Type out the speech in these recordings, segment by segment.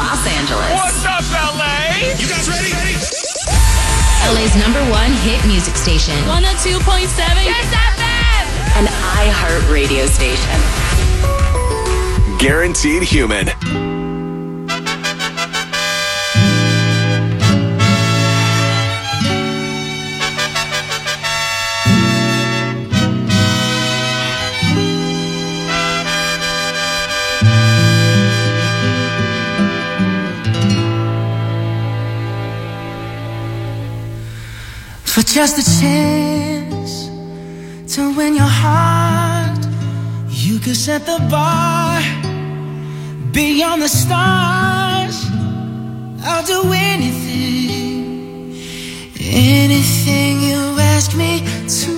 Los Angeles. What's up, LA? You guys ready? LA's #1 hit music station. 102.7 Kiss FM. An iHeart radio station. Guaranteed Human. For just a chance to win your heart, you could set the bar beyond the stars. I'll do anything, anything you ask me to.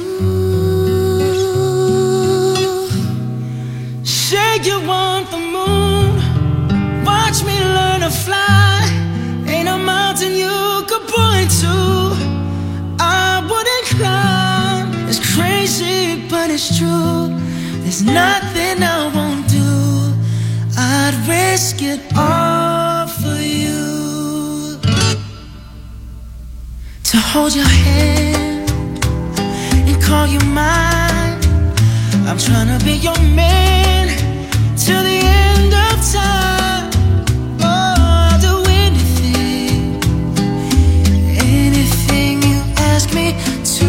Say you want the moon, watch me learn to fly. Ain't a mountain you could point to I wouldn't climb. It's crazy, but it's true. There's nothing I won't do. I'd risk it all for you. To hold your hand and call you mine. I'm trying to be your man till the end of time. Oh, I'll do anything, anything you ask me to.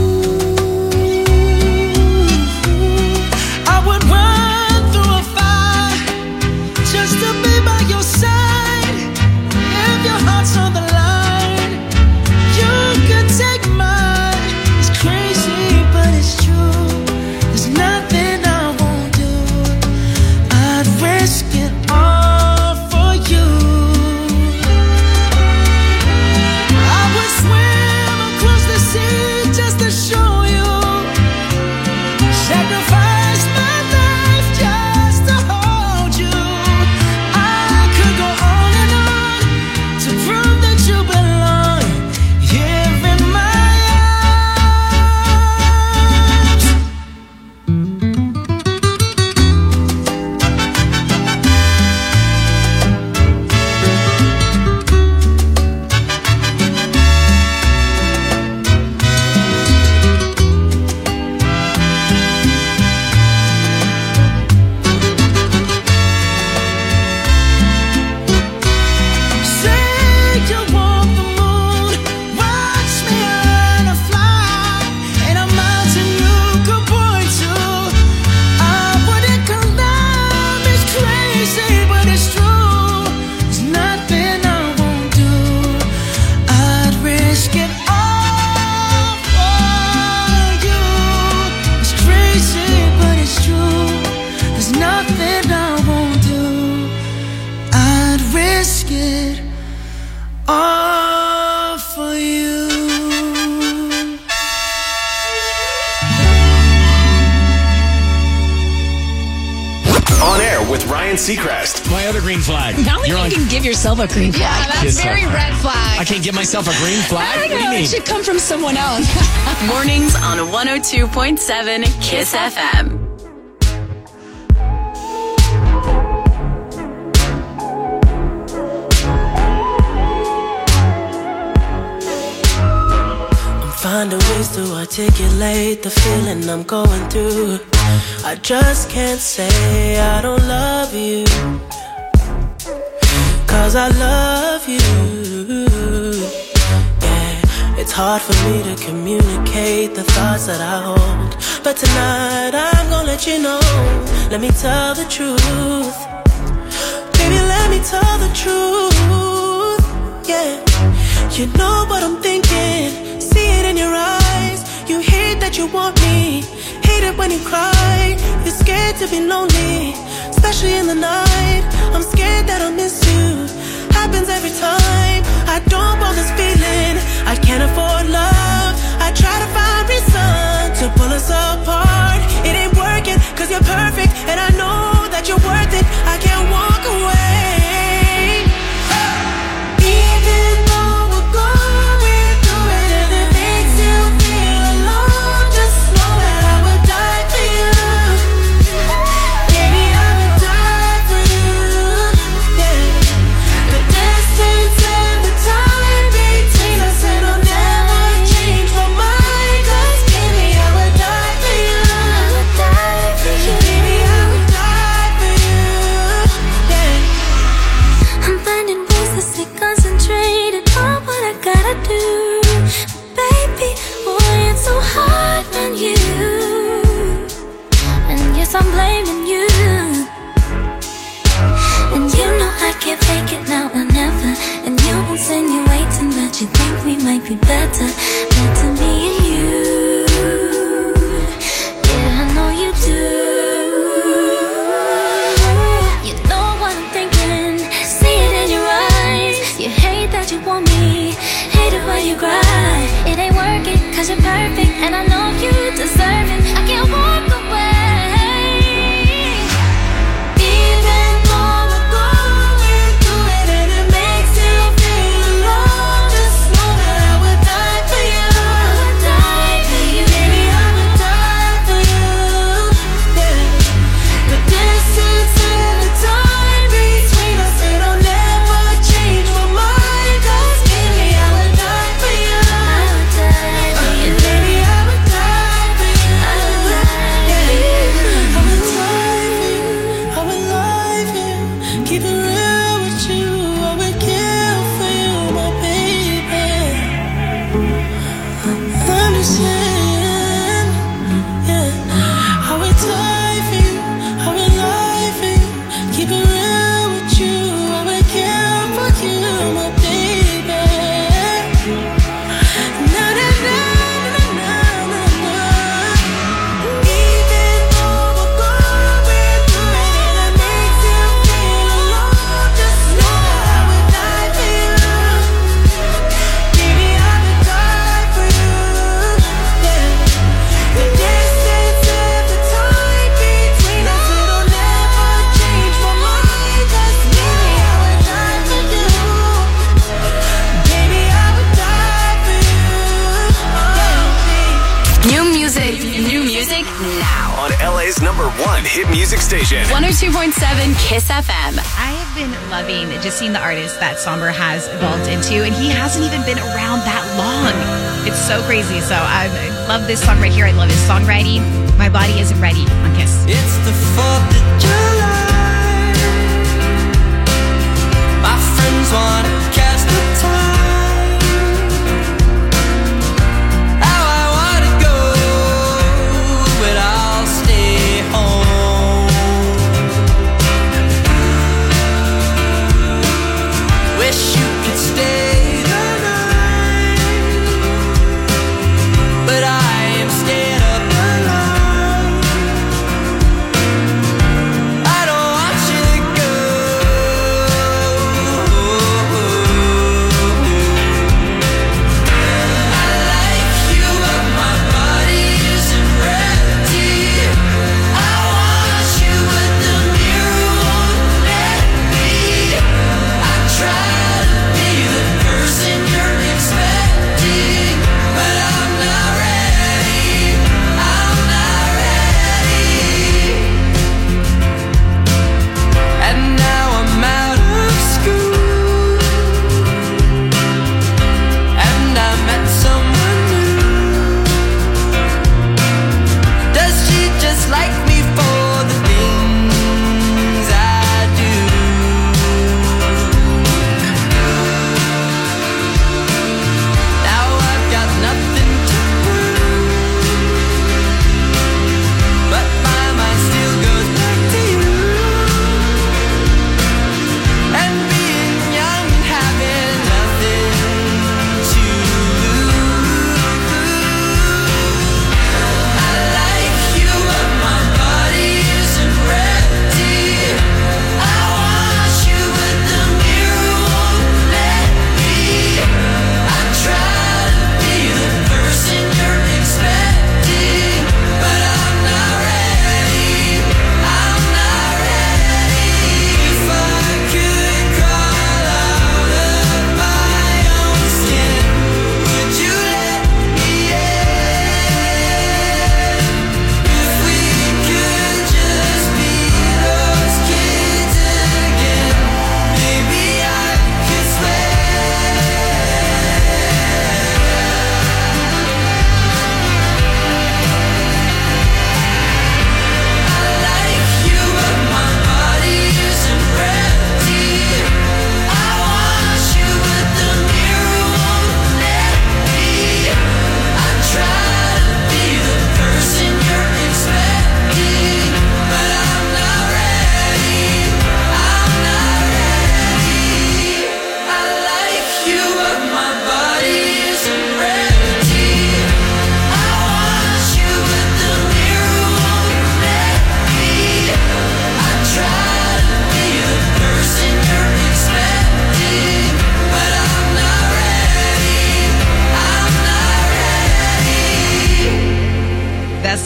I would run through a fire just to be by your side. If your heart's on the line, you could take mine. It's crazy, but it's true. There's nothing I won't do. I'd risk it all for you. I would swim across the sea just to show you. Sacrifice my life just to hold you. I could go on and on to prove that you belong here in my arms. Say you want the moon, watch me learn to fly. Ain't a mountain you could point to I wouldn't climb. It's crazy, but it's true. There's nothing I won't do. I'd risk it all for you. It's crazy, but it's true. There's nothing I won't do. I'd risk it all for you. On air with Ryan Seacrest. My other green flag. Not like You're you on. can give yourself a green flag. Yeah, that's Kiss very FM. red flag. I can't give myself a green flag? I What do you know, it mean? should come from someone else. Mornings on 102.7 Kiss FM. I'm finding ways to articulate the feeling I'm going through. I just can't say I don't love you, 'cause I love you. Yeah, it's hard for me to communicate the thoughts that I hold, but tonight I'm gonna let you know. Let me tell the truth. Baby, let me tell the truth. Yeah, you know what I'm thinking. See it in your eyes. You hate that you want me. Hate it when you cry. You're scared to be lonely, especially in the night. I'm scared that I'll miss you. Happens every time. I don't want this feeling. I can't afford love. I try to find reason to pull us apart. It ain't working 'cause you're perfect, and I know that you're worth it. I can't walk away. Even though we're going through it and it makes you feel alone, just know that I would die for you. Baby, I would die for you. Yeah. hate it when you cry. It ain't working, cause you're perfect, and I know you deserve it. I can't walk away. Even though we're going through it and it makes you feel alone, just know that I would die for you. I would die for you. Baby, I would die for you. Yeah. The distance and the time between us, it'll never change my mind. Cause baby, I would die for you. I would die for you. And baby, I would die for you. I would die for you. I would die for you. I would lie for you. Keep it real with you. I would kill for you, my baby. Understand? Yeah. I would die for you. I would lie for you. Keep it real with you. I would kill for you, my baby. Na na na na na na na. Even though we're going through it and it makes you feel alone, just know that I would die for you. Baby, I would die for you. Yeah. The distance and the time between us, it'll never change my mind. Cause baby, I would die for you. Baby, I would die for you. New music now. On LA's #1 hit music station. 102.7 Kiss FM. I have been loving just seeing the artist that Somber has evolved into, and he hasn't even been around that long. It's so crazy. So I love this song right here. I love his songwriting. My Body Isn't Ready on Kiss. It's the 4th of July. My friends want to cast the time. How I want to go, but I'll stay home. Wish you could stay the night, but I am scared of the light. I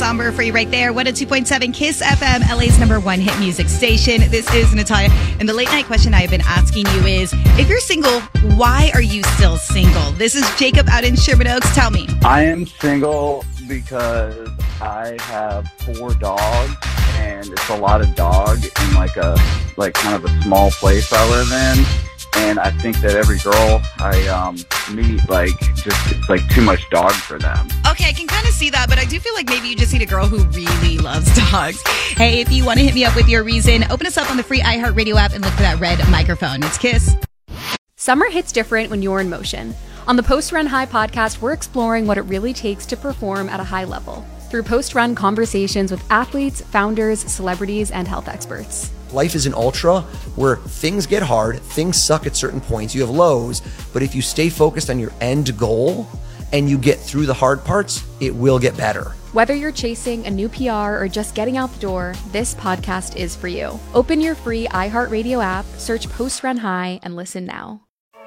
Somber for you right there. 102.7 Kiss FM, LA's #1 hit music station. This is Natalia. And the late night question I've been asking you is, if you're single, why are you still single? This is Jacob out in Sherman Oaks. Tell me. I am single because I have 4 dogs, and it's a lot of dog in like kind of a small place I live in. And I think that every girl I meet, it's like too much dog for them. Okay, I can kind of see that, but I do feel like maybe you just need a girl who really loves dogs. Hey, if you want to hit me up with your reason, open us up on the free iHeartRadio app and look for that red microphone. It's Kiss. Summer hits different when you're in motion. On the Post Run High podcast, we're exploring what it really takes to perform at a high level through post-run conversations with athletes, founders, celebrities, and health experts. Life is an ultra where things get hard, things suck at certain points, you have lows, but if you stay focused on your end goal and you get through the hard parts, it will get better. Whether you're chasing a new PR or just getting out the door, this podcast is for you. Open your free iHeartRadio app, search Post Run High, and listen now.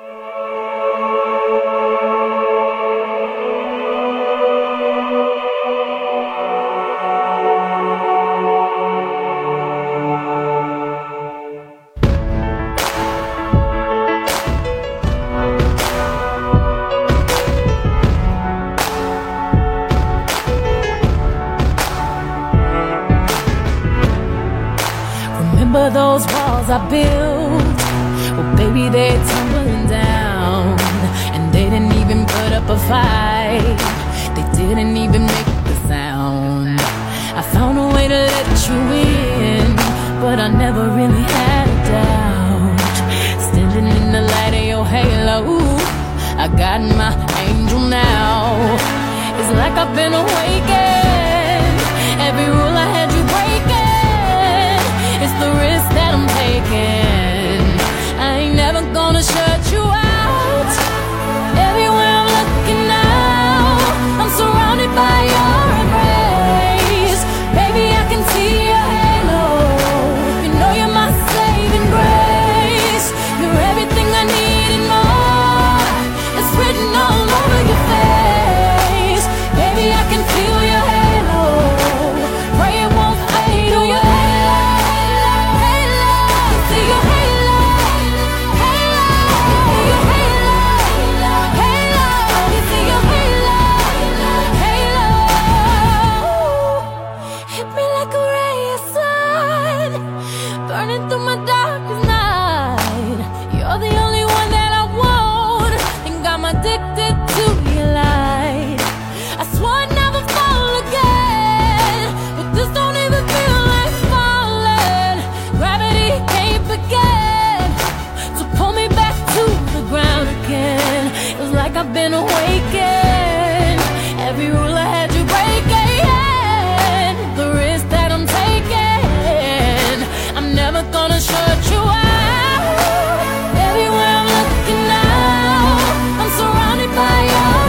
Remember those walls I built? Well, baby, they're tumbling down. And they didn't even put up a fight. They didn't even make the sound. I found a way to let you in, but I never really had a doubt. Standing in the light of your halo, I got my angel now. It's like I've been awakened. Every rule I had you breaking. It's the risk that I'm taking. I ain't never gonna shut you out. Everywhere I'm looking now, I'm surrounded by your embrace. Baby, I can see your halo. You know you're my saving grace. You're everything I need and more. It's written all over your face. Baby, I can feel your halo. Pray it won't fade away. I've been awakened. Every rule I had you breaking. The risk that I'm taking. I'm never gonna shut you out. Everywhere I'm looking now, I'm surrounded by your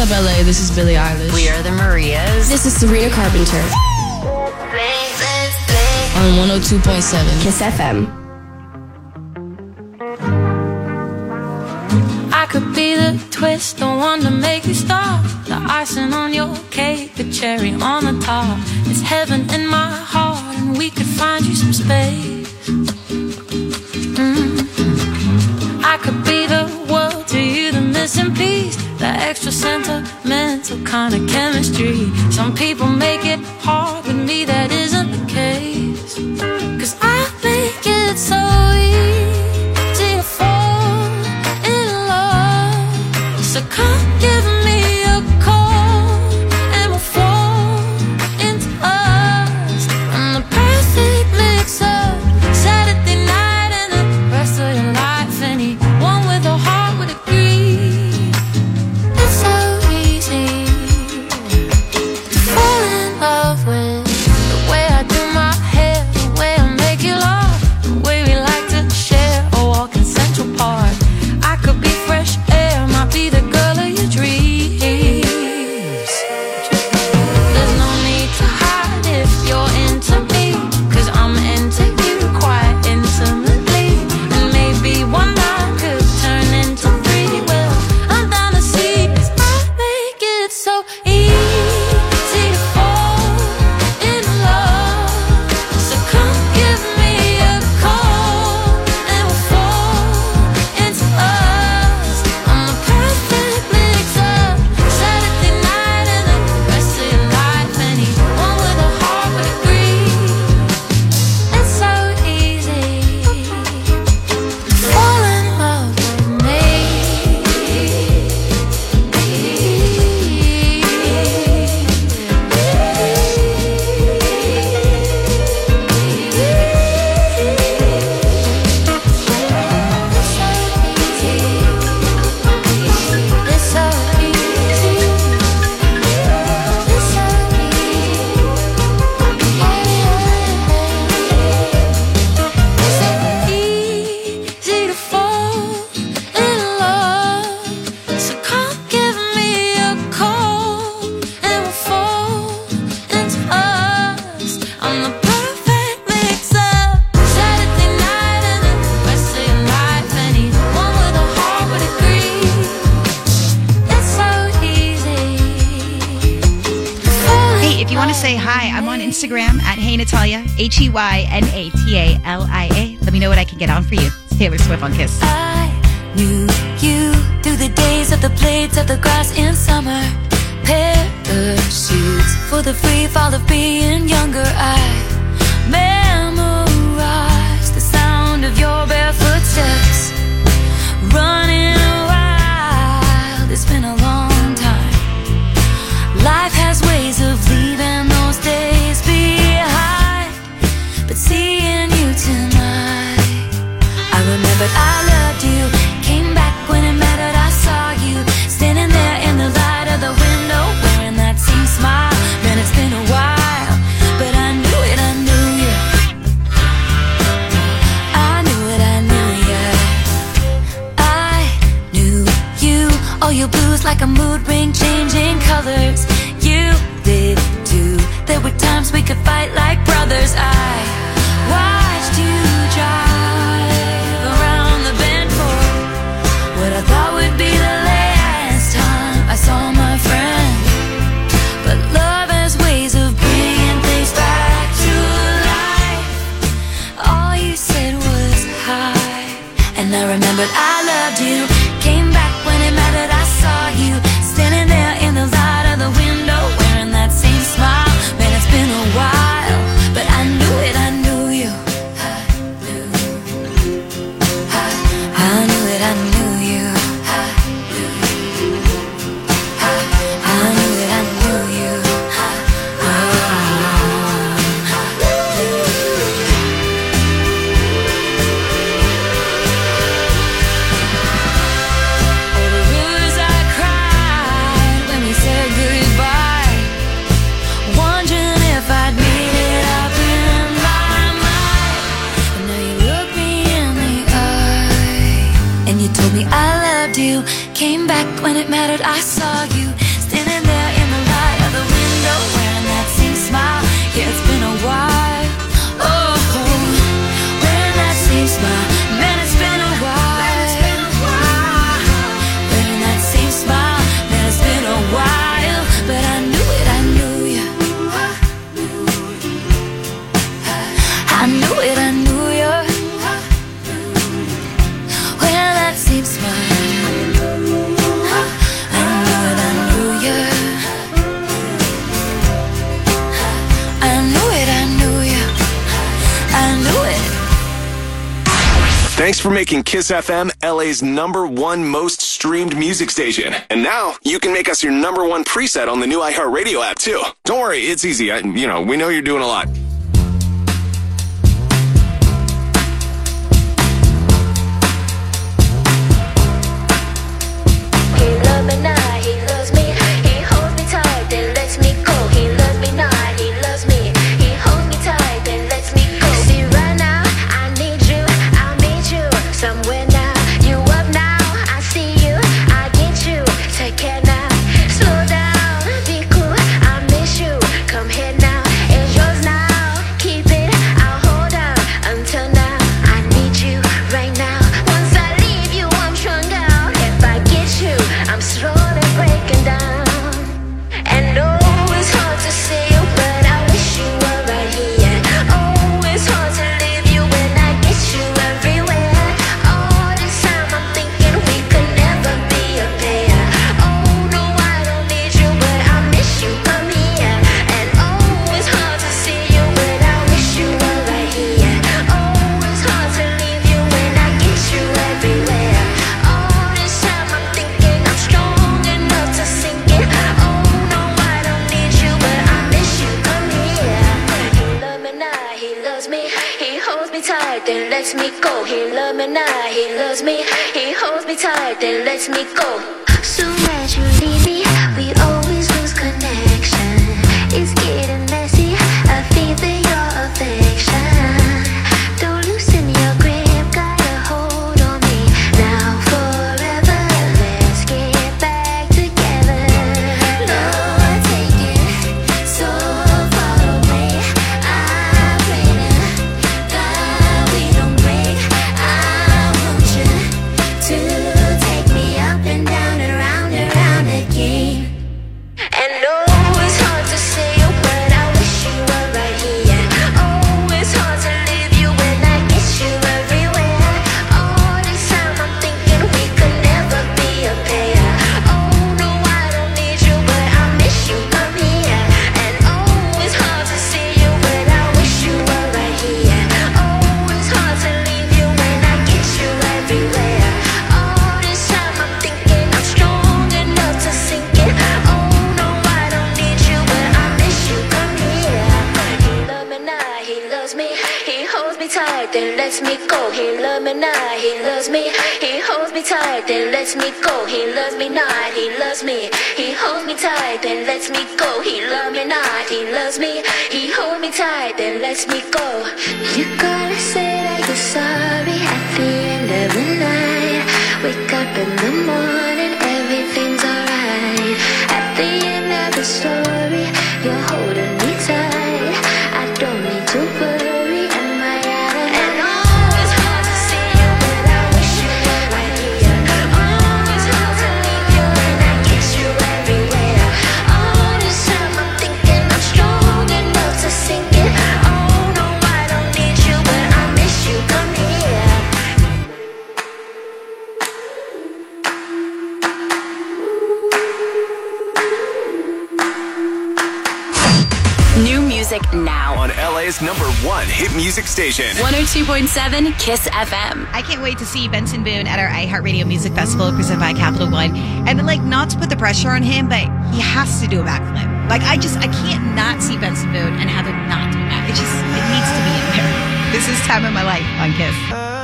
up, LA? This is Billie Eilish. We are the Marias. This is Sabrina Carpenter. On 102.7 Kiss FM. I could be the twist, the one to make you stop. The icing on your cake, the cherry on the top. It's heaven in my heart, and we could find you some space. I could be the world to you, the missing piece, the extra sentimental kind of chemistry. Some people make it hard, with me that isn't the case. 'Cause I make it so easy to fall in love. So come give me a call and we'll fall into us. I'm the perfect mix-up, Saturday night and the rest of your life. Anyone with a heart would agree. It's so easy to fall in love with the way I do my hair, the way I make you laugh, the way we like to share a walk in Central Park. I could be fresh air, might be the girl of your dreams. There's no need to hide if you're into me, 'cause I'm into you quite intimately. And maybe one night could turn into three. Well, I'm down to see, 'cause I make it so easy to fall in love. So come give me a call and we'll fall into us. I'm the perfect mix-up, Saturday night and the rest of your life. Anyone with a heart would agree. It's so easy to fall in love with me. It's so easy. It's so easy to fall in love. So come give me a call and we'll fall into us. I'm the perfect mix-up, Saturday night and the rest of your life. Anyone with a heart would agree. It's so easy to fall in Hey, if you want to say hi, I'm on Instagram at Hey Natalia, HeyNatalia. Let me know what I can get on for you. It's Taylor Swift on Kiss. I knew you through the days of the blades of the grass in summer. Parachutes for the free fall of being younger. I memorized the sound of your barefoot steps. Running wild, it's been a long time. Life has ways of leaving those days behind. But seeing you tonight, I remembered I loved you. Came back when it mattered, I saw you standing there in the light of the window, wearing that same smile. Man, it's been a while, but I knew it, I knew you. I knew it, I knew you. I knew you. All your blues like a mood ring, changing colors. You did too. There were times we could fight like brothers. I watched you drive around the bend for what I thought would be the last time I saw my friend. But love has ways of bringing things back to life. All you said was hi, and I remembered I loved you. Came back when it mattered, I saw you standing there in the light of the window, wearing that same smile. Man, it's been a while, but I knew it, I knew you. I knew it, I knew you. I knew it, I knew you. All the rivers I cried when we said goodbye, wondering if I'd made it up in my mind. But now you look me in the eye and you told me I loved you. Came back when it mattered, I saw you Thanks for making Kiss FM LA's #1 most streamed music station. And now you can make us your #1 preset on the new iHeartRadio app too. Don't worry, it's easy. We know you're doing a lot. He loves me not, he loves me. He holds me tight, then lets me go. He loves me not, he loves me. He holds me tight, then lets me go. See right now, I need you, I'll meet you somewhere now. You up now, I see you, I get you. Take care now, slow down, be cool. I miss you, come here now. It's yours now, keep it, I'll hold out until now. I need you right now. Once I leave you, I'm strung out. If I get you, I'm slowly breaking down. And oh, it's hard to see you, but I wish you were right here. Oh, it's hard to leave you when I get you everywhere. All this time I'm thinking we could never be a pair. Oh no, I don't need you, but I miss you, come here. And oh, it's hard to see you, but I wish you were right here. Oh, it's hard to leave you when I get you everywhere. All this time I'm thinking I'm strong enough to sink it. Oh no, I don't need you, but I miss you, come here. He loves me not, he loves me. He holds me tight, then lets me go. He loves me not, he loves me. He holds me tight, then lets me go. Soon as you leave me, we always lose connection. It's getting messy, I feel for your affection. Don't loosen your grip, got a hold on me. Now forever, let's get back together. No, I take it so far away. I pray to God we don't break. I want you to take me up and down and round again. And oh, it's hard to see you, but I wish you were right here. Oh, it's hard to leave you when I get you everywhere. All this time I'm thinking we could never be a pair. Oh no, I don't need you, but I miss you, come here. And oh, it's hard to see you, but I wish you were right here. Oh, it's hard to leave you when I get you everywhere. All this time I'm thinking I'm strong enough to sink it. Oh no, I don't need you, but I miss you, come here. He loves me not, he loves me. He holds me tight, then lets me go. He loves me not, he loves me. He holds me tight, then lets me go. He loves me not, he loves me. He holds me tight, then lets me go. He loves me not, he loves me. He holds me tight, then lets me go. You gotta say that you're sorry at the end of the night. Wake up in the morning, everything's alright. At the end of the story, you're holding me tight. I don't need to worry, am I out of and oh, it's hard to see you, but I wish you were right here. Oh, it's hard to leave you when I get you everywhere. All this time I'm thinking I'm strong enough to sink it. Oh no, I don't need you, but I miss you, come here. New music now. On LA's #1 hit music station. 102.7 Kiss FM. I can't wait to see Benson Boone at our iHeartRadio Music Festival presented by Capital One. And like, not to put the pressure on him, but he has to do a backflip. Like, I can't not see Benson Boone and have him not do that. It needs to be in there. This is Time of My Life on Kiss.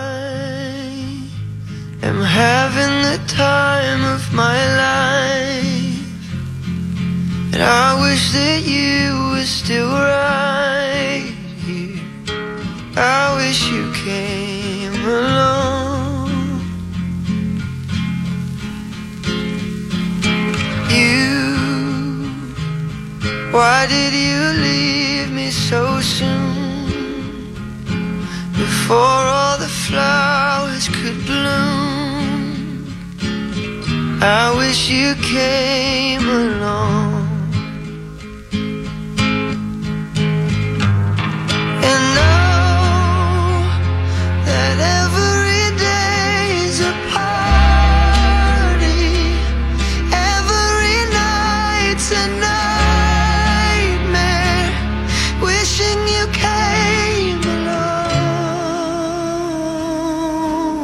I am having the time of my life. And I wish that you were still right here. I wish you came along. Why did you leave me so soon? Before all the flowers could bloom. I wish you came along. And know that every day is a party. Every night's a nightmare. Wishing you came along.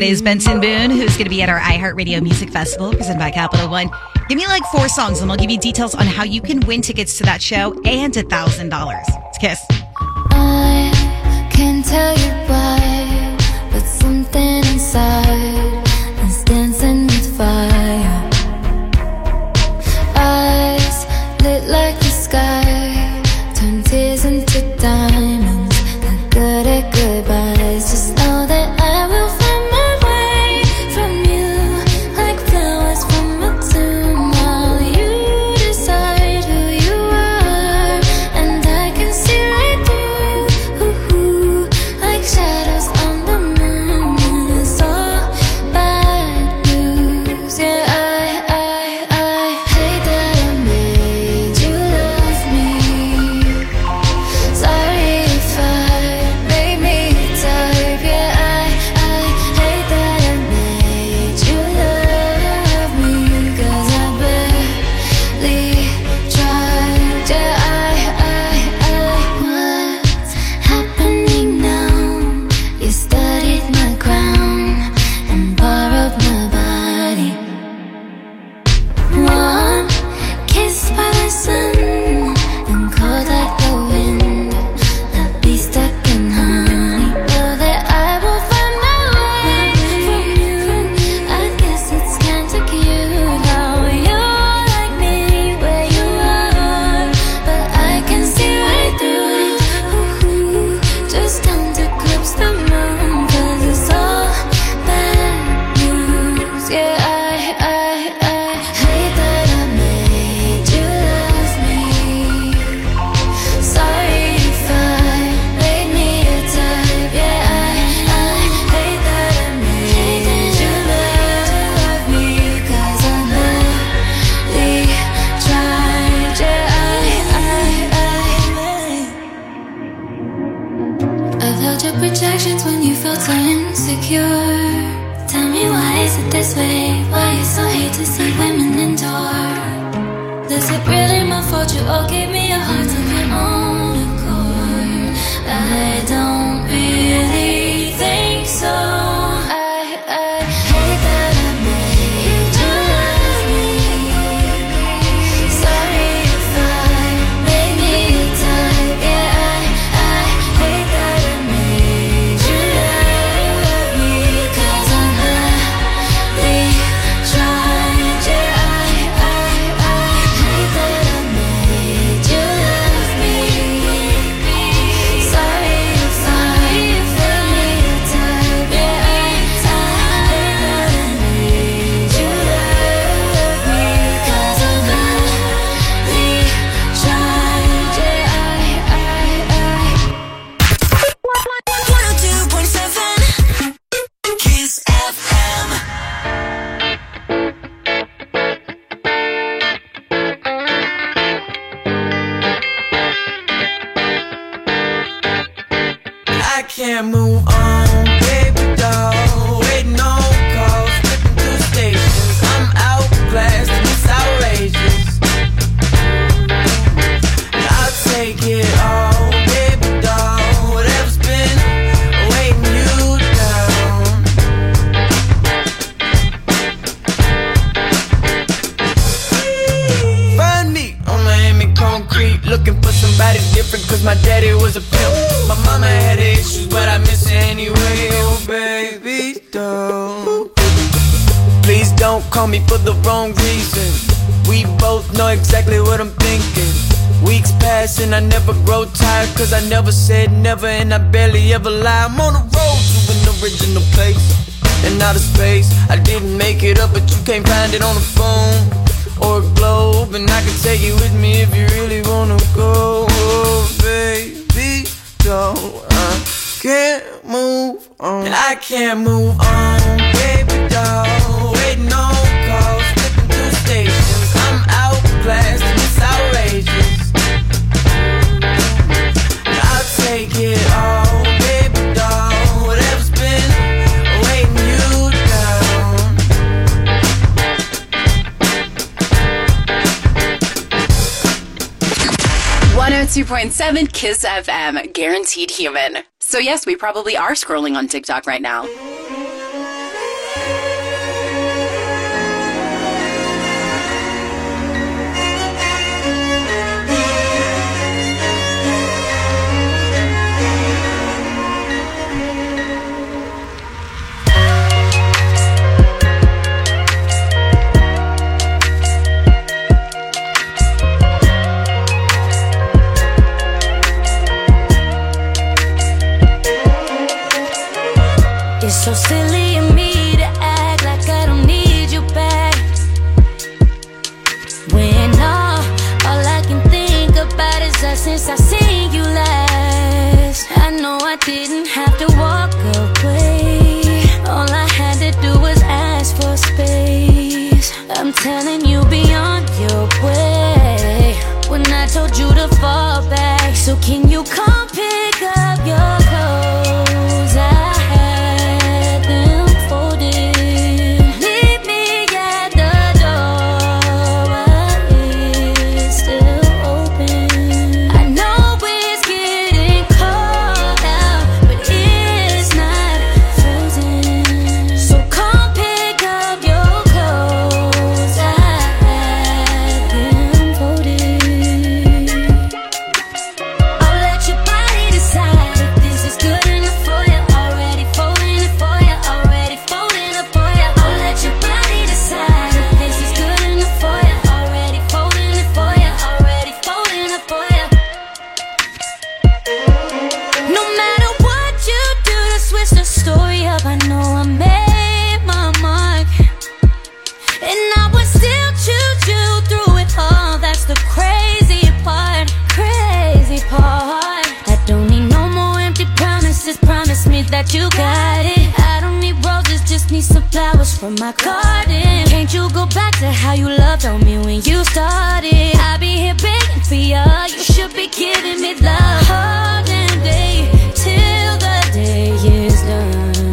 is Benson Boone, who's going to be at our iHeartRadio Music Festival presented by Capital One. Give me like 4 songs and I'll give you details on how you can win tickets to that show and $1,000. It's Kiss. I can't tell you why, but something inside is dancing with fire. Eyes lit like the sky, turn tears into diamonds. Not good at goodbyes. Just know that I will find my way from you, like flowers from a tomb. While you decide who you are, and I can see right through, like shadows on the moon. And it's all bad news. Yeah, I hate that I made you love me. Sorry if I made me type. Yeah, I hate that I made you love me, 'cause I barely tried. Yeah, what's happening now? You studied my crown and borrowed my body. One kiss by the sun and cold like the wind. I'll be stuck in honey. Know that I will find my way from you. I guess it's kinda cute how you like me where you are, but I can see right through. Just time to eclipse the moon, 'cause it's all bad news. Yeah, I hate that I made you love me. Sorry if I made me a type. Yeah, I hate that I made you love me, 'cause I barely tried. Yeah, I've held your projections when you felt so insecure. Tell me, why is it this way? Why you so hate to see women endure? Is it really my fault you all gave me a heart of your own accord? I don't really think so. I hate that I made you love me. Sorry if I made me a type. Yeah, I hate that I made you love me, 'cause I barely tried. Yeah, I hate that I made you love me. Sorry if I made me a type. Yeah, I hate that I made you love me, 'cause I barely tried. Yeah, 102.7 Kiss FM. I can't move on, baby doll. Waiting on calls, flipping through stations. I'm outclassed and it's outrageous. I'll take it all, baby doll. Whatever's been weighing you down. Find me on Miami concrete, looking for somebody different, 'cause my daddy was a pimp. My mama had issues, but I miss her anyway. Oh, baby, don't. Please don't call me for the wrong reason. We both know exactly what I'm thinking. Weeks pass and I never grow tired, 'cause I never said never and I barely ever lie. I'm on the road to an original place and outer space. I didn't make it up, but you can't find it on the phone or a globe, and I can take you with me if you really wanna go. Oh, baby, don't. I can't move on. I can't move on, baby doll. Waiting on calls, flipping through stations. I'm outclassed and it's outrageous. I'll take it all, baby doll. Whatever's been weighing you down. 102.7 Kiss FM, guaranteed human. So yes, we probably are scrolling on TikTok right now. since I seen you last. I know I didn't have to walk away. All I had to do was ask for space. I'm telling you, be on your way. When I told you to fall back, so can you come pick up your clothes? I had them folded. Leave me at the door while it's still open. I know it's getting cold out, but it's not frozen. So come pick up your clothes. I had them folded. I'll let your body decide if this is good enough for you. Already folding it for you. Already folding it for you. I'll let your body decide if this is good enough for you. Already folding it for you. Already folding it for you. No matter what you do to switch the story up, I know I made my mark. And I would still choose you through it all. That's the crazy part. Crazy part. I don't need no more empty promises. Promise me that you got it. I don't need roses, just need some flowers from my garden. Can't you go back to how you loved on me when you started? I'll be here begging for you. You should be giving me love all damn day till the day is done.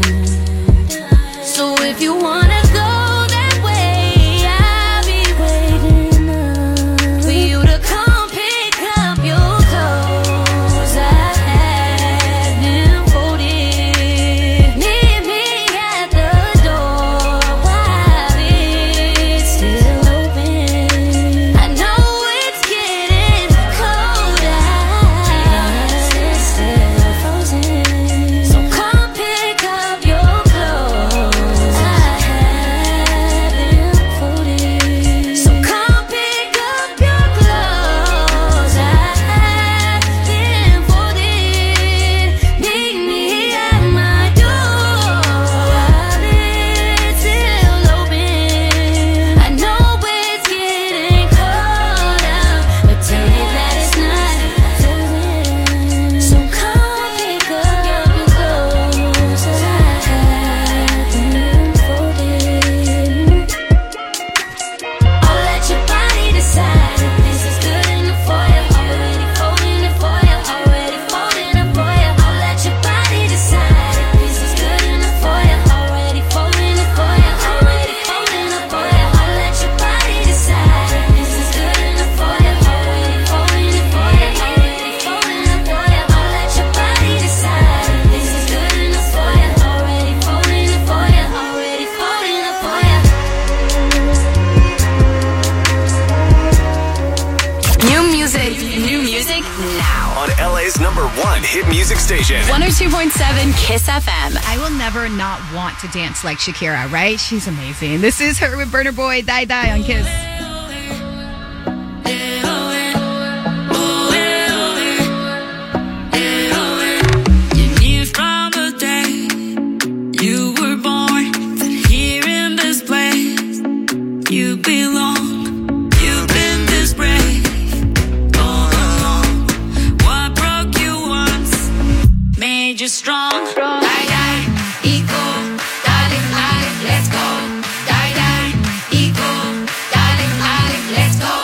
So if you wanna go that way, I'll be waiting up for you to come pick up your clothes. I had them folded. Meet me at the door while it's still open. I know it's getting cold out, it's still frozen. So come pick up your clothes. I had them folded. So come pick up your clothes. I had them folded. Meet me at my door while it's still open. I know it's getting cold out, but tell me that it's not frozen. So come pick up your clothes. I had them folded. I'll let your body decide if this is good enough for you. Already folding it for you. Already folding it for you. I'll let your body decide if this is good enough for you. Already folding it for you. Already folding it for you. I'll let your body decide if this is good enough for you. Already folding it for you. Already folding it for you. I'll let your body decide if this is good enough for you. Already folding it for you. Already folding it for you. New music now. On LA's #1 hit music station. 102.7 Kiss FM. I will never not want to dance like Shakira, right? She's amazing. This is her with Burner Boy, Die Die on Kiss. You knew from the day you were born that here in this place you belong. You've been this brave all along. What broke you once made you strong. Die, die, ego, darling, darling, let's go. Die, die, ego, darling, darling, let's go.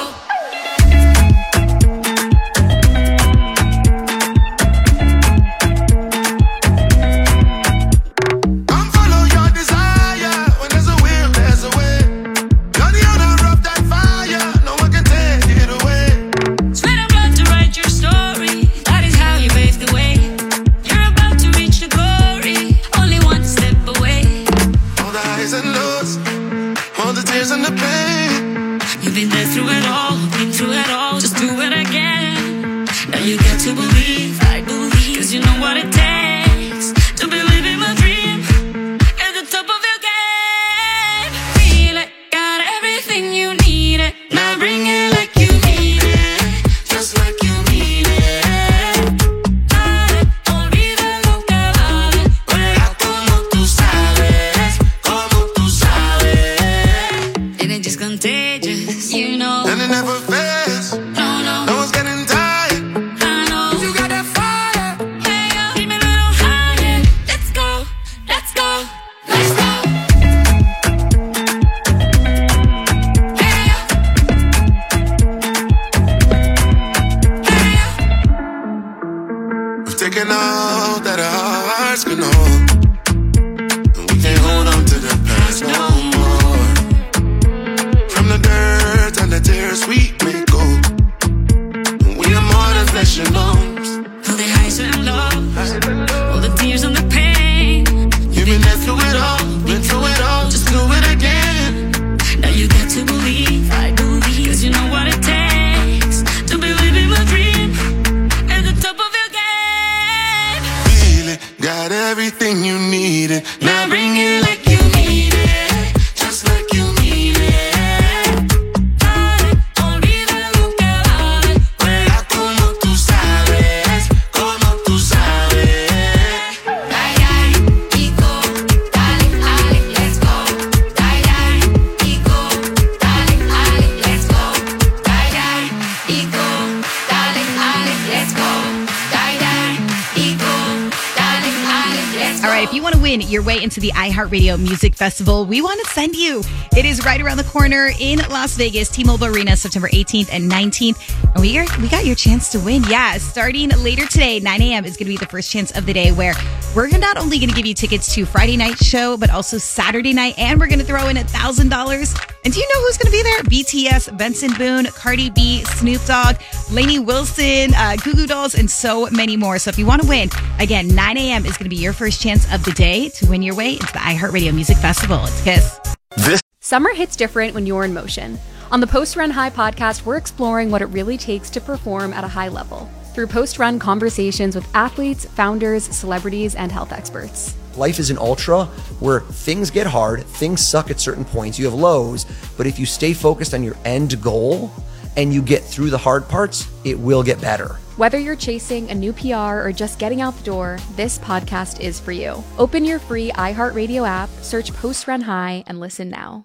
Come follow your desire. When there's a will, there's a way. You're the owner of that fire. No one can take it away. Sweat and blood to write your story. That is how you pave the way. You're about to reach the glory. Only one step away. All the highs and lows, all the tears and the pain. You've been there through it all, been through it all. Just do it again. Now you got to believe, I believe. Cause you know what it takes to believe in my dream. At the top of your game. Feel it, got everything you need it. Now bring it like you need it. Just like you need it. Dale, olvida lo que vale. Juega como tú sabes. Como tú sabes. And it's just contagious, you know. And it never fails. No, no. No one's getting tired. I win your way into the iHeartRadio Music Festival, we want to send you. It is right around the corner in Las Vegas, T-Mobile Arena, September 18th and 19th. And we got your chance to win. Yeah, starting later today, 9 a.m. is going to be the first chance of the day where we're not only going to give you tickets to Friday night show, but also Saturday night. And we're going to throw in $1,000. And do you know who's going to be there? BTS, Benson Boone, Cardi B, Snoop Dogg, Lainey Wilson, Goo Goo Dolls, and so many more. So if you want to win, again, 9 a.m. is going to be your first chance of the day to win your way into the iHeartRadio Music Festival. It's Kiss. Summer hits different when you're in motion. On the Post Run High podcast, we're exploring what it really takes to perform at a high level through post-run conversations with athletes, founders, celebrities, and health experts. Life is an ultra where things get hard, things suck at certain points, you have lows, but if you stay focused on your end goal and you get through the hard parts, it will get better. Whether you're chasing a new PR or just getting out the door, this podcast is for you. Open your free iHeartRadio app, search Post Run High, and listen now.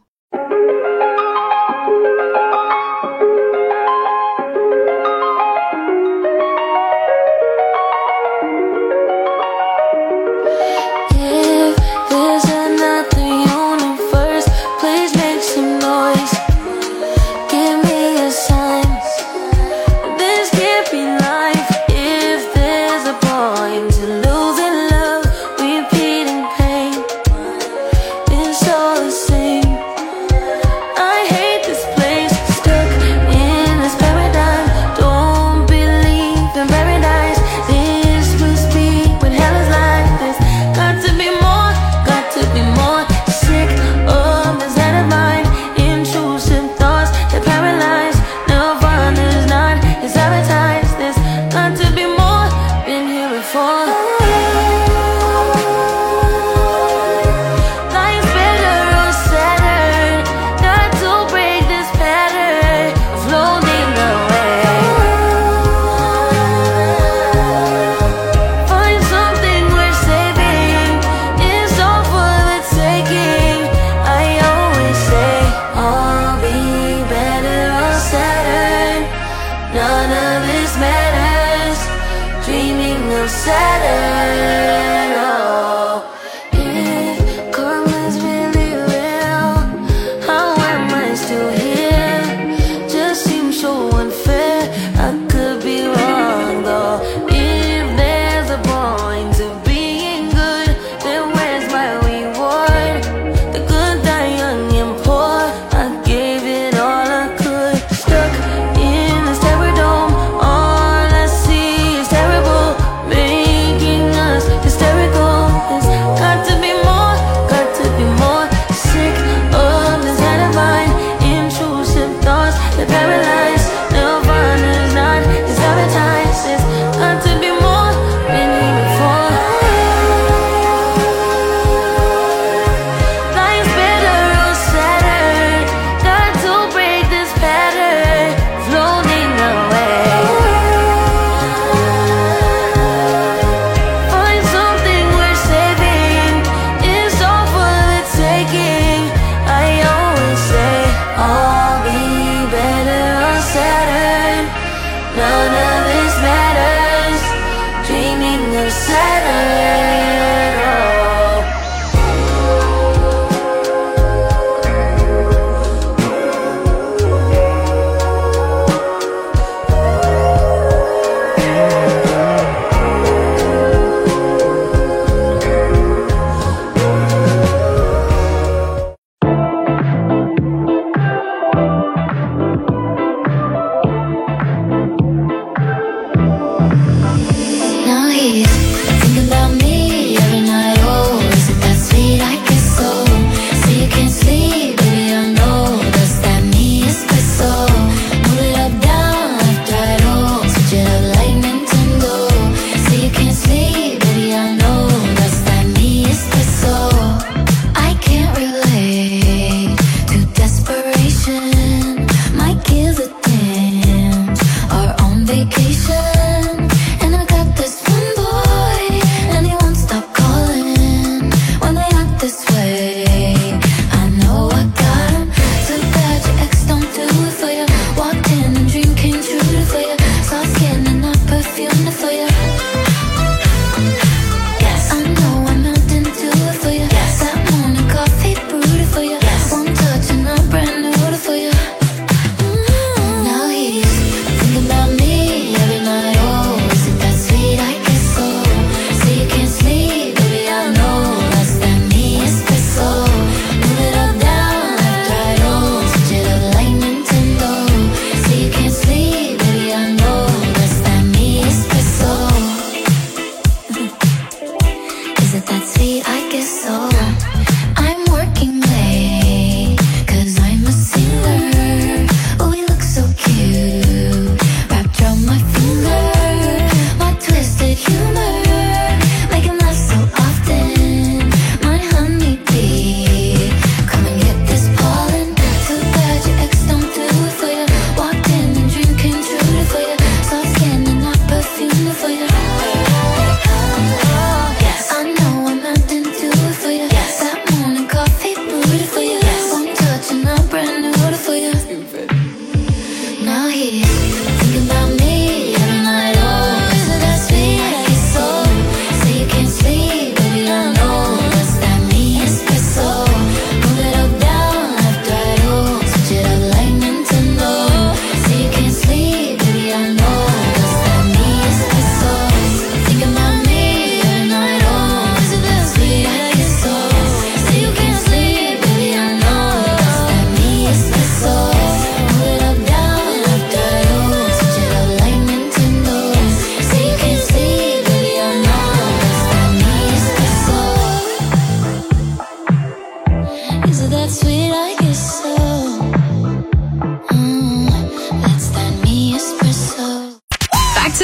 I'll be better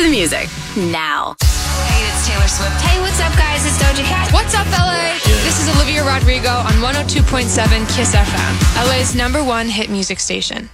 to the music now. Hey, it's Taylor Swift. Hey, what's up, guys? It's Doja Cat. What's up, LA? This is Olivia Rodrigo on 102.7 Kiss FM, LA's #1 hit music station.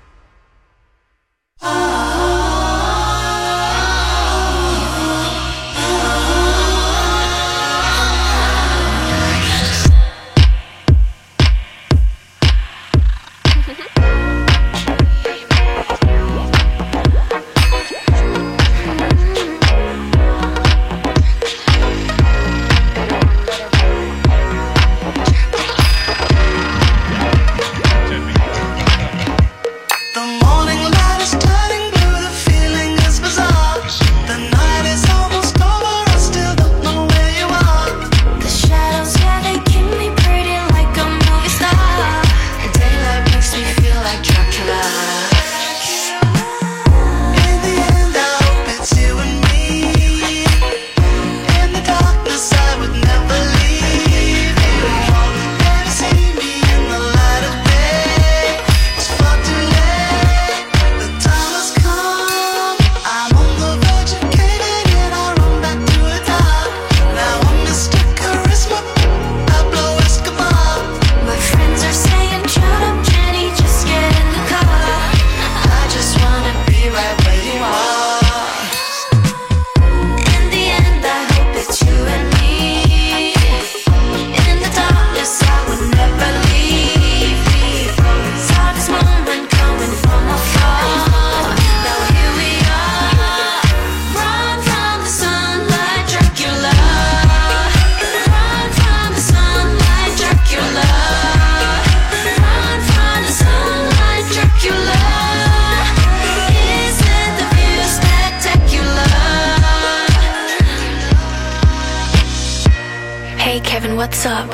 What's up?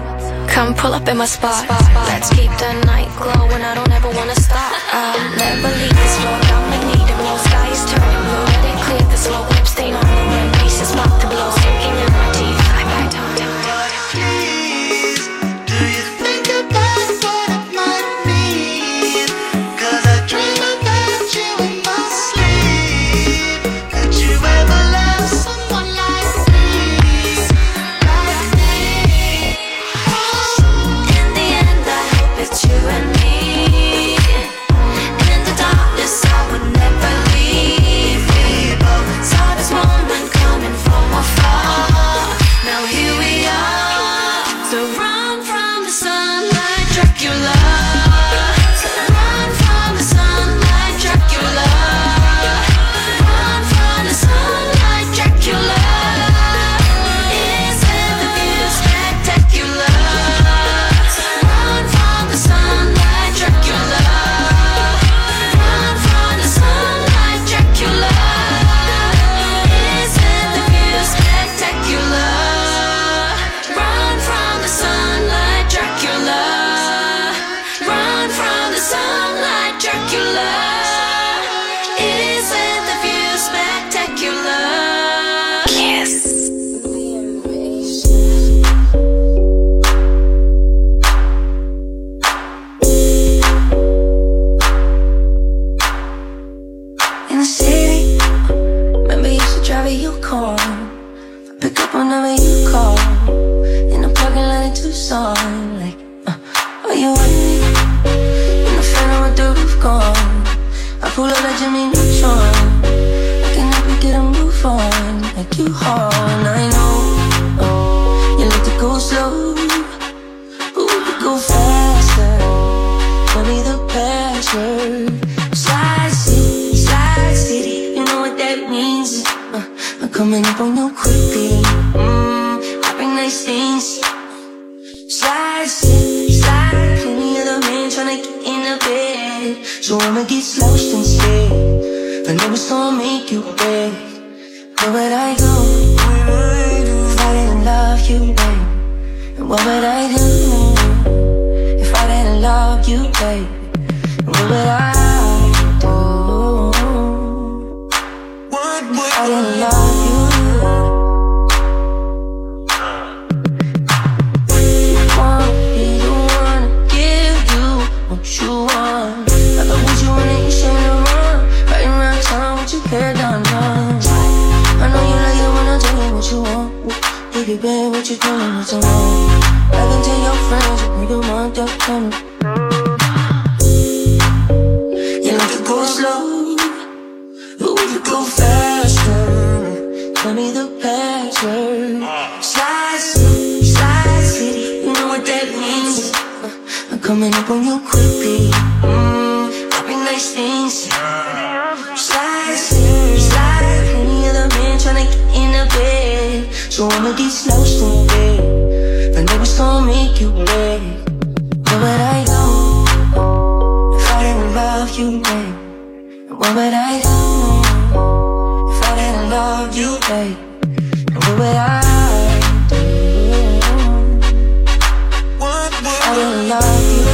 Come pull up in my spot. Let's keep the night glowing. I don't ever wanna stop. I'll never leave this floor. I'ma need it. More sky is turning blue. Let it clear the smoke. Lip stain on the rim. Pieces about to blow. Sinking in my teeth. I back down. Please, do you think about what it might mean? 'Cause I dream about you in my sleep. Could you ever love someone like me? You and me in the darkness, I would never leave. We both saw this moment coming from afar. Now here we are. So run from the sunlight, Dracula. So run from the sunlight, Dracula. Run from the sunlight, Dracula. Isn't the view spectacular? Run from the sunlight, Dracula. Run from the sunlight, Dracula. Isn't the view spectacular? Run from the sunlight, Dracula. Run from the sunlight, Dracula. Isn't the view spectacular? Kiss. In the city, remember you used to drive a Yukon. I pick up whenever you call. In the parking lot in Tucson, like, are you with me? In the phantom with the roof gone. I pull up like Jimmy Neutron. I can help you get a move on, like you hard. I know, you like to go slow, but we could go faster. Tell me the password. Slide City, you know what that means. I'm coming up on you quickly. I bring nice things. Slide City, plenty of the men tryna get in the bed, so I'ma get slouched instead. I know it's gonna make you beg. Where would I go if I didn't love you, babe? And what would I do if I didn't love you, babe? And what would I do if I didn't love you? Be the one to give you what you want. Like I want you in the east and the run, riding around town with your hair down low. what you're doing is wrong. I can tell your friends you bring them on top of me. You like to go slow, but we could go faster. Tell me the password. Slide city, you know what that means. I'm coming up on you quickly. Happy nice things. Slide, any other man tryna get in the bed. So I'ma be slow, stupid. I know it's gonna make you wait. What would I do if I didn't love you, babe? What would I do if I didn't love you, babe? What would I do? I didn't love you.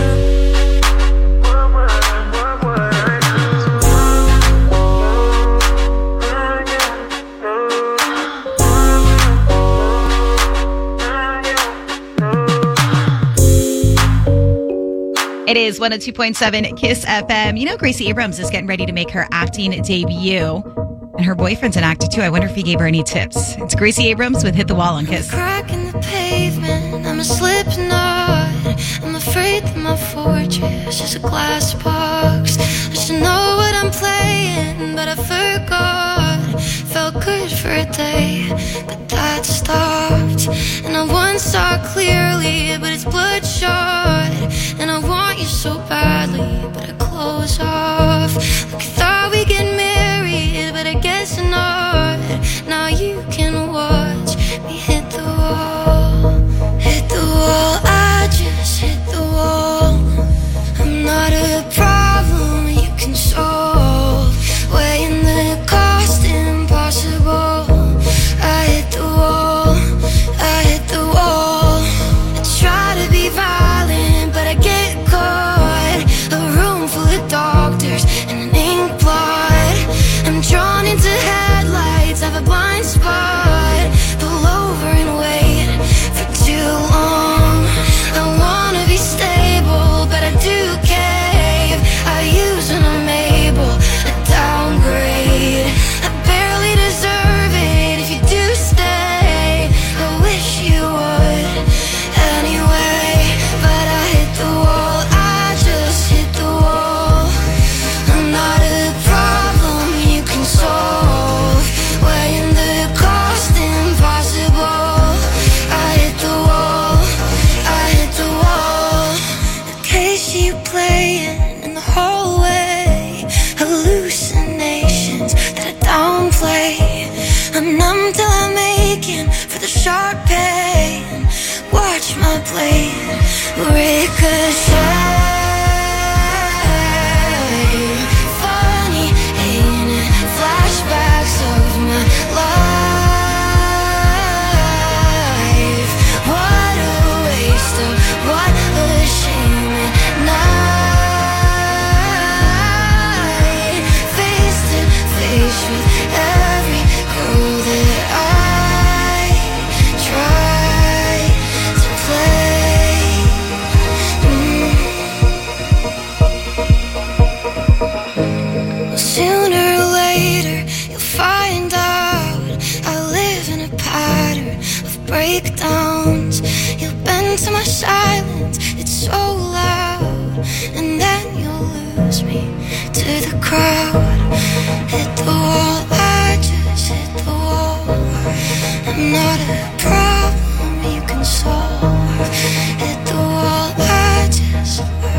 It is 102.7 Kiss FM. You know, Gracie Abrams is getting ready to make her acting debut. And her boyfriend's an actor, too. I wonder if he gave her any tips. It's Gracie Abrams with Hit the Wall on Kiss. Crack in the pavement, I'm a slipknot. I'm afraid that my fortress is a glass box. I should know what I'm playing, but I forgot. Felt good for a day, but that stopped. And I once saw clearly, but it's bloodshot. And I want you so badly, but I close off. Like I thought we'd get married, but I guess not. Now you can watch me hit the wall. Hit the wall, I just hit the wall. I'm not a problem you can solve. Weighing the cost impossible. I hit the wall, I hit the wall. I try to be violent, but I get caught. A room full of doctors and an ink blot. I'm drawn into headlights, have a blind spot. Pull over and wait for too long. I wanna be stable, but I do cave. I use when I'm able, I downgrade. I barely deserve it if you do stay. I wish you would anyway, but I hit the wall, I just hit the wall. I'm not a problem you can solve. Weighing the cost impossible. I hit the wall, I hit the wall. The case you playing in the hallway. Hallucinations that I downplay. I'm numb till I'm aching for the sharp pain. Watch my blade ricochet. Funny, ain't it? Flashbacks of my life. What a waste of, what a shame at night. Face to face with every girl that I try to play. Sooner or later, you'll find out I live in a pattern of breakdowns. You'll bend to my silence, it's so loud. And then you'll lose me to the crowd. Hit the wall, I just hit the wall. I'm not a problem you can solve. Hit the wall, I just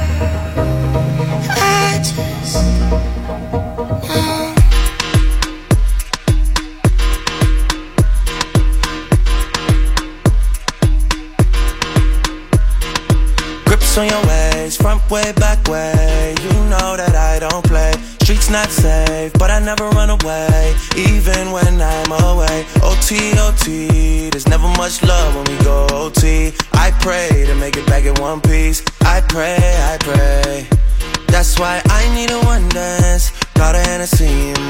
Grips on your ways, front way, back way. You know that I don't play. Streets not safe, but I never run away, even when I'm away. OT, OT, there's never much love when we go OT. I pray to make it back in one piece. I pray, I pray. That's why I need a one dance. Got a Hennessy in